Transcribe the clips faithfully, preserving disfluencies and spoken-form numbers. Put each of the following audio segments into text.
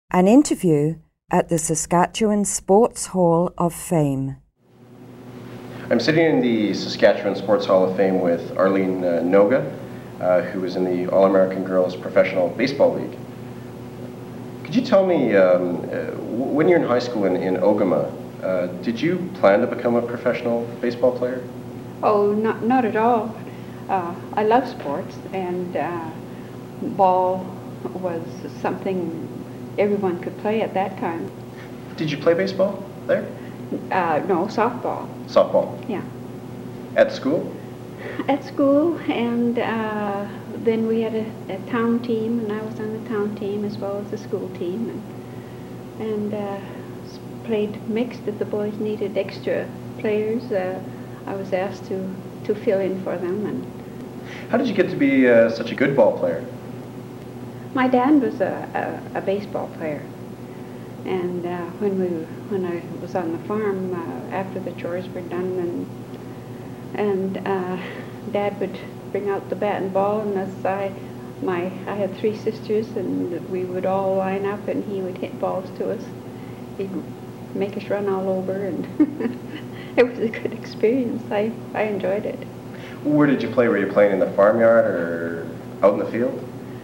An interview at the Saskatchewan Sports Hall of Fame. I'm sitting in the Saskatchewan Sports Hall of Fame with Arlene uh, Noga, uh, who is in the All-American Girls Professional Baseball League. Could you tell me, um, uh, when you're in high school in, in Ogama, uh, did you plan to become a professional baseball player? Oh, not, not at all. Uh, I love sports, and uh, ball was something everyone could play at that time. Did you play baseball there? Uh, no, softball. Softball? Yeah. At school? At school, and uh, then we had a, a town team, and I was on the town team as well as the school team, and, and uh, played mixed. If the boys needed extra players, uh, I was asked to, to fill in for them. And how did you get to be uh, such a good ball player? my dad was a, a, a baseball player, and uh, when we when I was on the farm, uh, after the chores were done, and and uh, Dad would bring out the bat and ball, and as I my I had three sisters, and we would all line up, and he would hit balls to us. He'd make us run all over, and it was a good experience. I I enjoyed it. Where did you play? Were you playing in the farmyard or out in the field?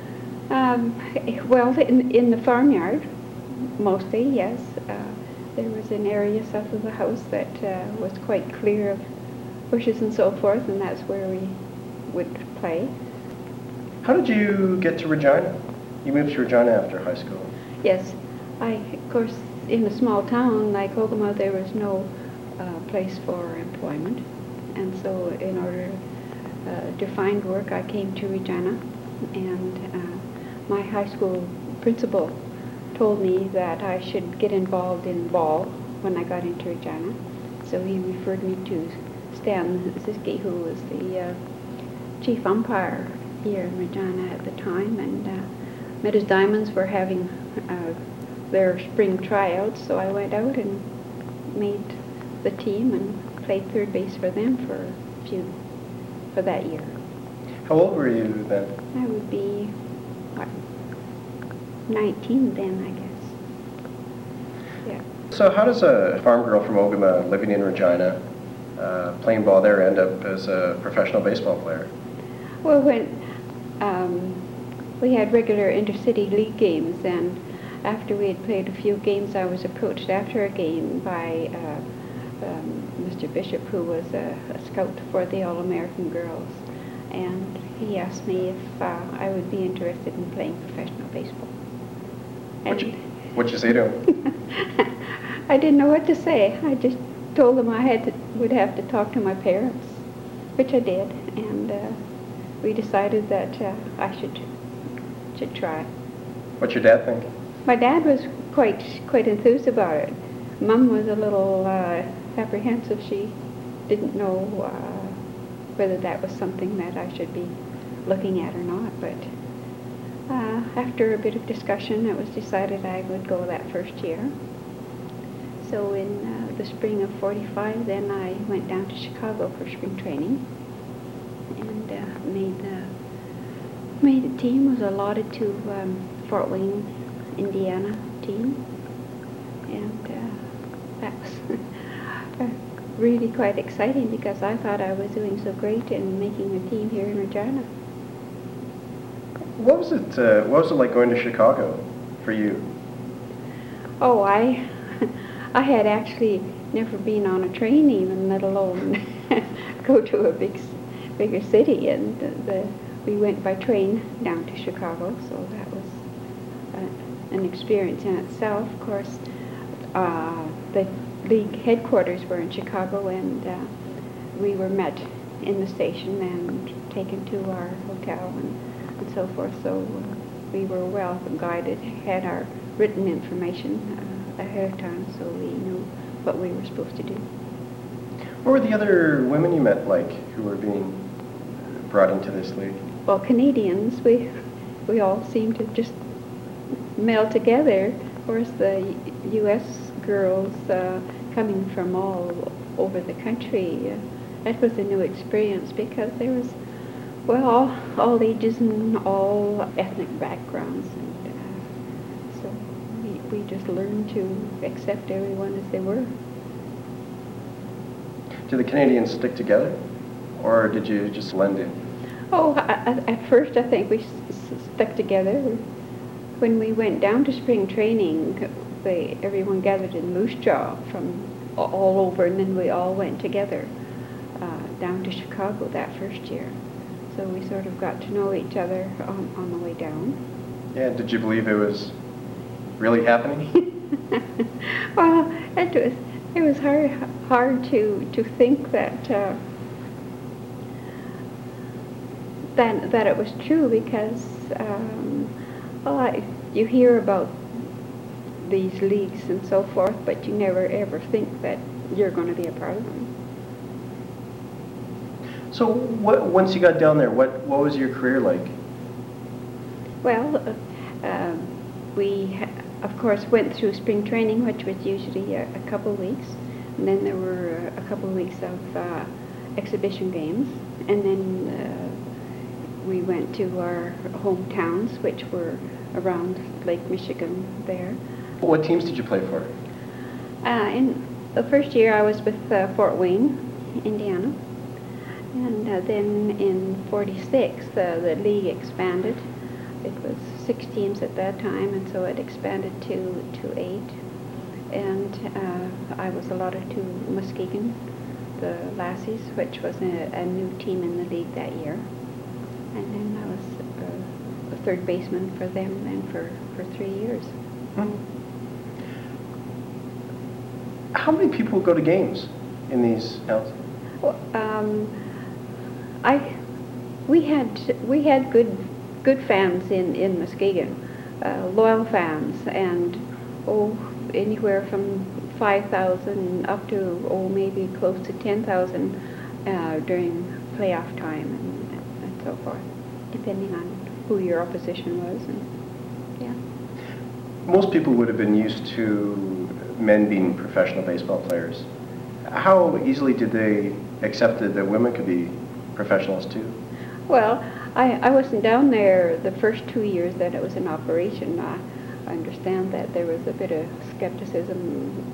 Um, well, in, in the farmyard, mostly, yes. Uh, there was an area south of the house that uh, was quite clear of bushes and so forth, and that's where we would play. How did you get to Regina? You moved to Regina after high school. Yes. I, of course, in a small town like Ogama, there was no uh, place for employment, and so in order uh, to find work, I came to Regina, and uh, my high school principal told me that I should get involved in ball when I got into Regina. So he referred me to Stan Ziske, who was the uh, chief umpire here in Regina at the time, and uh, Meadows Diamonds were having uh, their spring tryouts, so I went out and made the team and played third base for them for a few, for that year. How old were you then? I would be, what, nineteen then, I guess. Yeah. So how does a farm girl from Ogama living in Regina, uh, playing ball there, end up as a professional baseball player? Well, when um, we had regular intercity league games, and after we had played a few games, I was approached after a game by uh, um, Mister Bishop, who was a, a scout for the All-American Girls. And he asked me if uh, I would be interested in playing professional baseball. What'd you, what'd you say to him? I didn't know what to say. I just told him I had to, would have to talk to my parents, which I did, and uh, we decided that uh, I should should try. What's your dad think? My dad was quite quite enthused about it. Mom was a little uh, apprehensive. She didn't know Uh, whether that was something that I should be looking at or not, but uh, after a bit of discussion, it was decided I would go that first year. So in uh, the spring of forty-five, then I went down to Chicago for spring training, and uh, made the made the team. Was allotted to um, Fort Wayne, Indiana team, and uh, that was really quite exciting because I thought I was doing so great in making the team here in Regina. What was it? Uh, what was it like going to Chicago for you? Oh, I, I had actually never been on a train, even let alone go to a big, bigger city. And the, the we went by train down to Chicago, so that was uh, an experience in itself. Of course, uh, the league headquarters were in Chicago, and uh, we were met in the station and taken to our hotel and, and so forth. So uh, we were well guided, had our written information uh, ahead of time, so we knew what we were supposed to do. What were the other women you met like who were being brought into this league? Well, Canadians, we we all seemed to just meld together. Of course, the U S girls uh, coming from all over the country, uh, that was a new experience because there was, well, all, all ages and all ethnic backgrounds, and uh, so we, we just learned to accept everyone as they were. Did the Canadians stick together, or did you just blend in? Oh, I, I, at first I think we s s stuck together. When we went down to spring training, they, everyone gathered in Moose Jaw from all over, and then we all went together uh, down to Chicago that first year. So we sort of got to know each other on, on the way down. Yeah, did you believe it was really happening? Well, it was, it was hard, hard to, to think that, uh, that, that it was true, because um, well, I, you hear about these leagues and so forth, but you never ever think that you're going to be a part of them. So what, once you got down there, what, what was your career like? Well, uh, um, we, ha of course, went through spring training, which was usually a, a couple of weeks, and then there were a couple of weeks of uh, exhibition games, and then uh, we went to our hometowns, which were around Lake Michigan there. What teams did you play for? Uh, in the first year I was with uh, Fort Wayne, Indiana, and uh, then in forty-six uh, the league expanded. It was six teams at that time, and so it expanded to, to eight. And uh, I was allotted to Muskegon, the Lassies, which was a, a new team in the league that year. And then I was uh, a third baseman for them then for, for three years. Hmm. How many people go to games in these towns? Well, um, I, we had we had good good fans in in Muskegon, uh, loyal fans, and oh, anywhere from five thousand up to oh maybe close to ten thousand uh, during playoff time and, and so forth, depending on who your opposition was. And yeah. Most people would have been used to men being professional baseball players. How easily did they accept that women could be professionals too? Well, I, I wasn't down there the first two years that it was in operation. I, I understand that there was a bit of skepticism,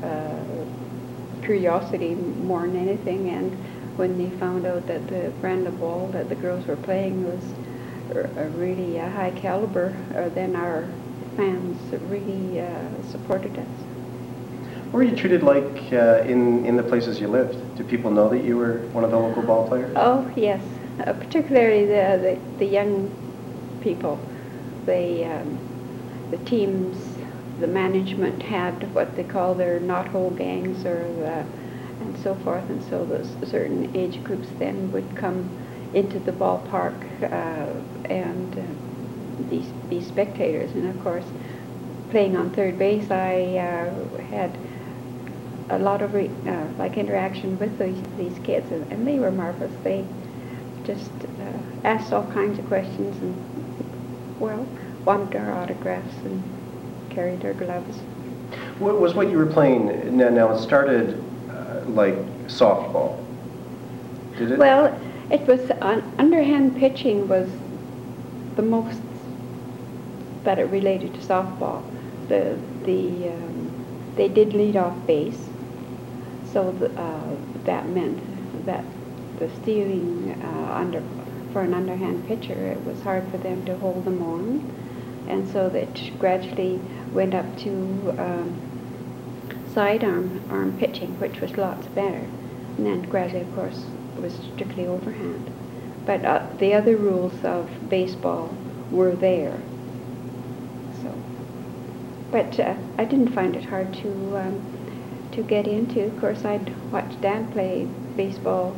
uh, curiosity more than anything, and when they found out that the brand of ball that the girls were playing was a really uh, high caliber, uh, then our fans really uh, supported us. What were you treated like uh, in, in the places you lived? Did people know that you were one of the local ball players? Oh, yes. Uh, particularly the, the, the young people. They, um, the teams, the management had what they call their knothole gangs or the, and so forth, and so those certain age groups then would come into the ballpark uh, and uh, be, be spectators. And of course, playing on third base, I uh, had a lot of re uh, like interaction with these, these kids, and, and they were marvelous. They just uh, asked all kinds of questions and, well, wanted our autographs and carried our gloves. What was what you were playing? Now, now it started uh, like softball, did it? Well, it was, uh, underhand pitching was the most that it related to softball. The, the, um, they did lead off base, so the, uh, that meant that the stealing uh, under, for an underhand pitcher, it was hard for them to hold them on, and so that gradually went up to um, sidearm arm pitching, which was lots better, and then gradually, of course, it was strictly overhand. But uh, the other rules of baseball were there. So, but uh, I didn't find it hard to um, to get into. Of course, I'd watched Dad play baseball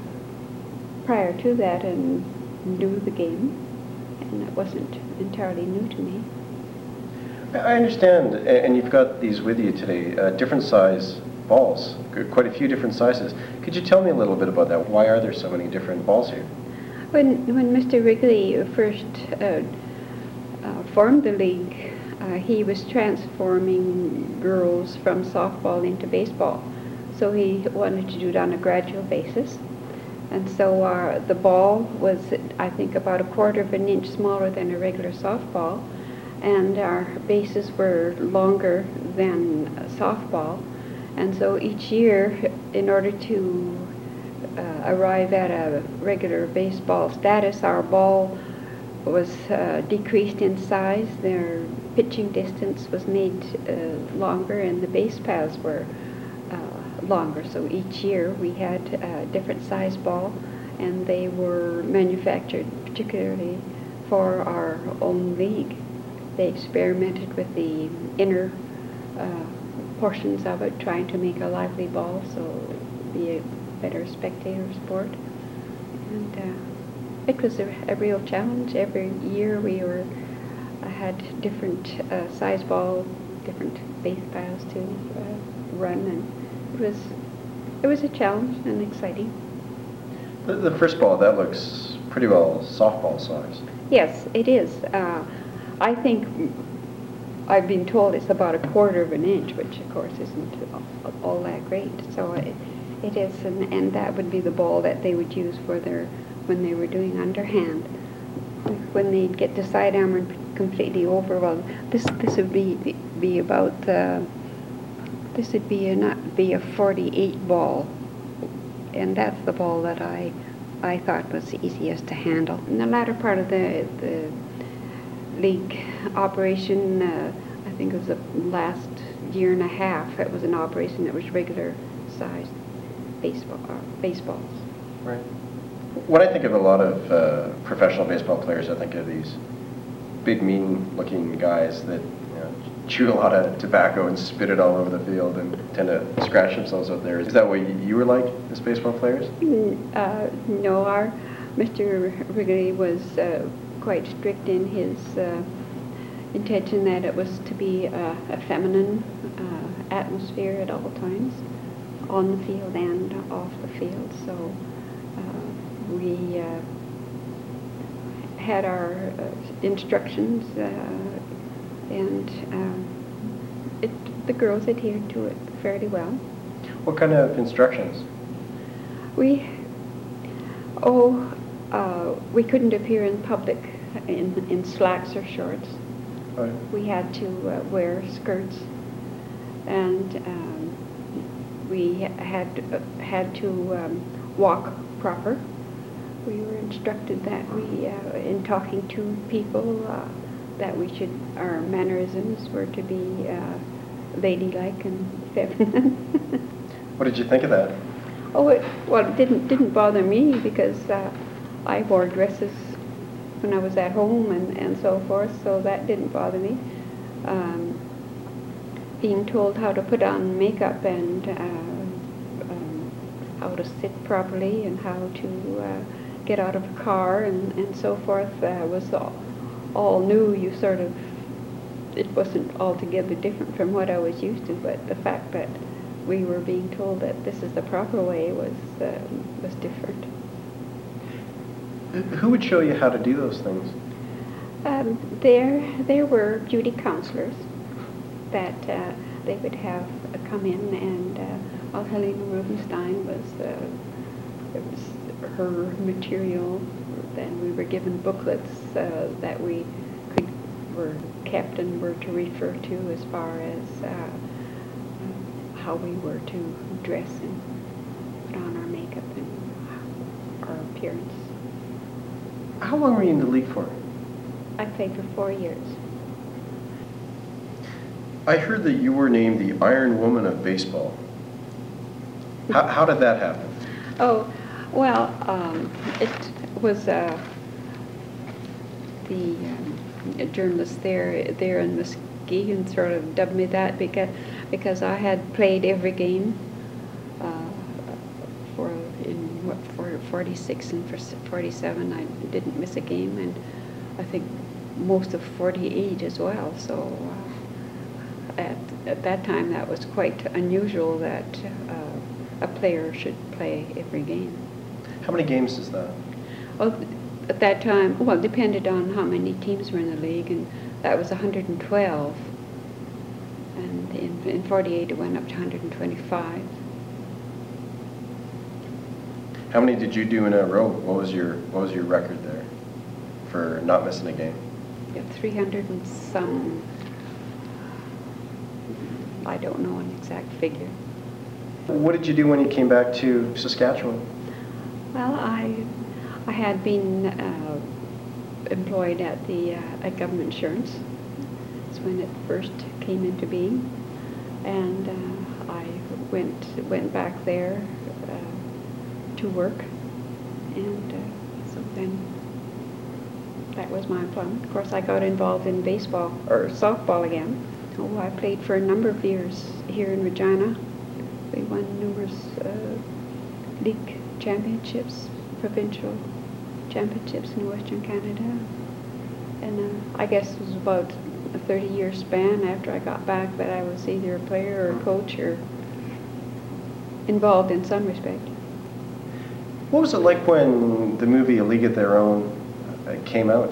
prior to that and knew the game, and it wasn't entirely new to me. I understand, and you've got these with you today, uh, different size balls, quite a few different sizes. Could you tell me a little bit about that? Why are there so many different balls here? When, when Mister Wrigley first uh, uh, formed the league, uh, he was transforming girls from softball into baseball. So he wanted to do it on a gradual basis. And so uh, the ball was, I think, about a quarter of an inch smaller than a regular softball. and our bases were longer than softball. And so each year, in order to uh, arrive at a regular baseball status, our ball was uh, decreased in size. Their pitching distance was made uh, longer, and the base paths were uh, longer. So each year we had a different size ball, and they were manufactured particularly for our own league. They experimented with the inner uh, portions of it, trying to make a lively ball so it would be a better spectator sport. And uh, it was a, a real challenge. Every year we were uh, had different uh, size ball, different base paths to uh, run, and it was it was a challenge and exciting. The, the first ball, that looks pretty well softball size. Yes, it is. Uh, I think I've been told it's about a quarter of an inch, which of course isn't all, all that great. So it, it is, and, and that would be the ball that they would use for their when they were doing underhand. When they'd get the sidearm completely over, well, this this would be be about uh, this would be a not be a forty-eight ball, and that's the ball that I I thought was the easiest to handle. In the latter part of the the league operation, uh, I think it was the last year and a half, it was an operation that was regular sized baseball uh, baseballs. Right. When I think of a lot of uh, professional baseball players, I think of these big, mean-looking guys that you know, chew a lot of tobacco and spit it all over the field and tend to scratch themselves out there. Is that what you were like as baseball players? Uh, no, our Mister Wrigley was uh, quite strict in his uh, intention that it was to be uh, a feminine uh, atmosphere at all times, on the field and off the field. So uh, we uh, had our uh, instructions, uh, and um, it, the girls adhered to it fairly well. What kind of instructions? We, oh, uh, we couldn't appear in public in, in slacks or shorts. Right. We had to uh, wear skirts, and um, we had uh, had to um, walk proper. We were instructed that we, uh, in talking to people, uh, that we should, our mannerisms were to be uh, ladylike and feminine. What did you think of that? Oh, it, well, it didn't didn't bother me because uh, I wore dresses when I was at home and, and so forth, so that didn't bother me. Um, being told how to put on makeup and uh, um, how to sit properly and how to uh, get out of a car and, and so forth uh, was all, all new. You sort of, it wasn't altogether different from what I was used to, but the fact that we were being told that this is the proper way was uh, was different. Who would show you how to do those things? Um, there, there were beauty counselors that uh, they would have uh, come in, and uh, while Helena Rubenstein was, uh, it was her material. Then we were given booklets uh, that we could were kept and were to refer to as far as uh, how we were to dress and put on our makeup and our appearance. How long were you in the league for? I played for four years. I heard that you were named the Iron Woman of Baseball. How, how did that happen? Oh, well, um, it was uh, the um, journalist there there in Muskegon sort of dubbed me that because because I had played every game uh, for in what for forty-six and for forty-seven. I didn't miss a game, and I think most of forty-eight as well. So uh, at at that time, that was quite unusual that uh, a player should play every game. How many games is that? Well, at that time, well, it depended on how many teams were in the league, and that was one hundred twelve. And in, in forty-eight, it went up to one hundred twenty-five. How many did you do in a row? What was your What was your record there for not missing a game? yeah, three hundred and some, I don't know an exact figure. What did you do when you came back to Saskatchewan? Well, I, I had been uh, employed at the uh, at Government Insurance. That's when it first came into being, and uh, I went went back there uh, to work, and uh, so then that was my employment. Of course, I got involved in baseball or softball again. Oh, I played for a number of years here in Regina. We won numerous uh, league championships, provincial championships in Western Canada. And uh, I guess it was about a thirty-year span after I got back that I was either a player or a coach or involved in some respect. What was it like when the movie A League of Their Own uh, came out?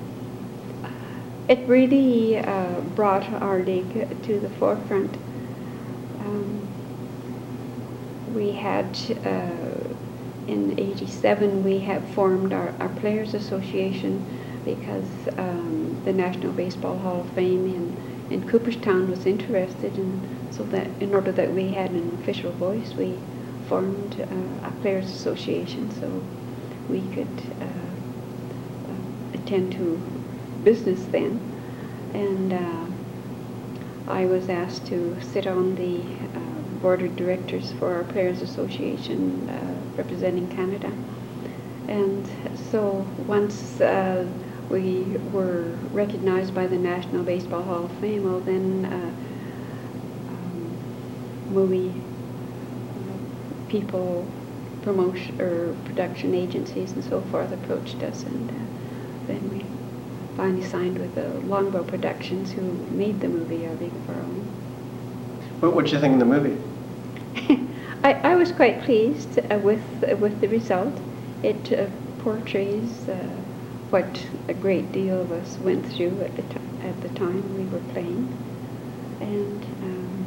It really uh, brought our league to the forefront. Um, we had, uh, in eighty-seven, we had formed our, our Players Association because um, the National Baseball Hall of Fame in, in Cooperstown was interested, and so that in order that we had an official voice, we formed uh, a Players Association so we could uh, uh, attend to business then. And uh, I was asked to sit on the uh, board of directors for our Players Association uh, representing Canada. And so once uh, we were recognized by the National Baseball Hall of Fame, well then uh, um, movie uh, people, promotion or production agencies and so forth approached us, and uh, then we finally signed with the Longbow Productions, who made the movie A League of Our Own. What did you think of the movie? I, I was quite pleased uh, with uh, with the result. It uh, portrays uh, what a great deal of us went through at the t at the time we were playing, and um,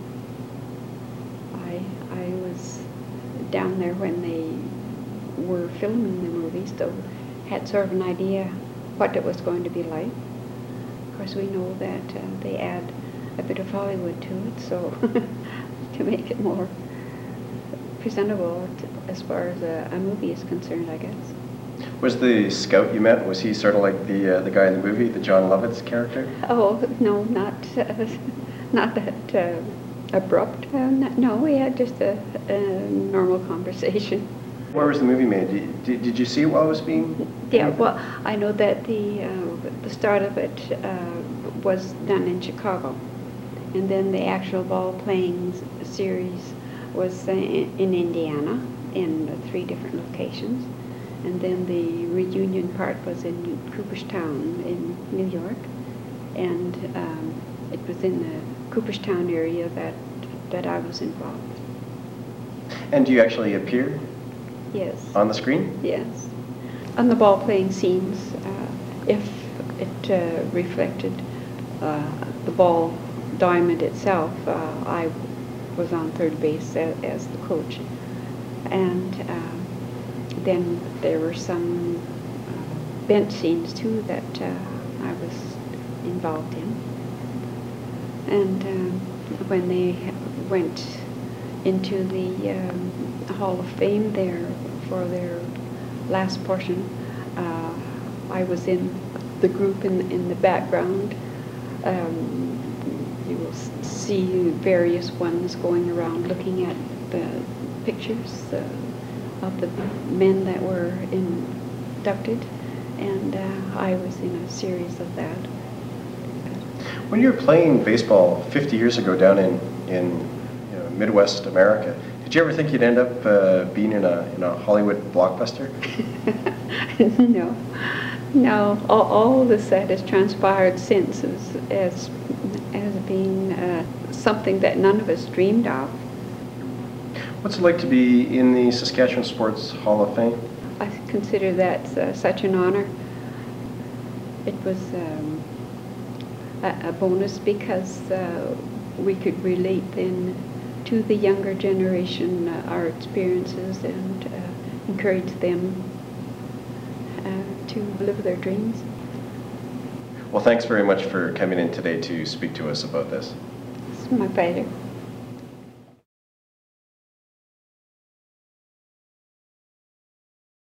I I was down there when they were filming the movie, so had sort of an idea what it was going to be like. Of course, we know that uh, they add a bit of Hollywood to it, so to make it more presentable as far as a, a movie is concerned, I guess. Was the scout you met, was he sort of like the uh, the guy in the movie, the John Lovitz character? Oh, no, not uh, not that uh, abrupt. Uh, no, we had just a, a normal conversation. Where was the movie made? Did, did, did you see it while it was being? Yeah, well, I know that the uh, the start of it uh, was done in Chicago, and then the actual ball playing series was uh, in, in Indiana in uh, three different locations, and then the reunion part was in Cooperstown in New York, and um, it was in the Cooperstown area that that I was involved. And do you actually appear? Yes. On the screen? Yes. On the ball playing scenes, uh, if it uh, reflected uh, the ball diamond itself, uh, I was on third base as, as the coach. And uh, then there were some uh, bench scenes too that uh, I was involved in. And um, when they went into the um, Hall of Fame there for their last portion, uh, I was in the group in, in the background. Um, you will see various ones going around looking at the pictures uh, of the men that were inducted, and uh, I was in a series of that. When you were playing baseball fifty years ago down in, in you know, Midwest America, did you ever think you'd end up uh, being in a, in a Hollywood blockbuster? No, no. All, all this that has transpired since is, as, as being uh, something that none of us dreamed of. What's it like to be in the Saskatchewan Sports Hall of Fame? I consider that uh, such an honor. It was um, a, a bonus because uh, we could relate then to the younger generation uh, our experiences and uh, encourage them uh, to live their dreams. Well, thanks very much for coming in today to speak to us about this. It's my pleasure.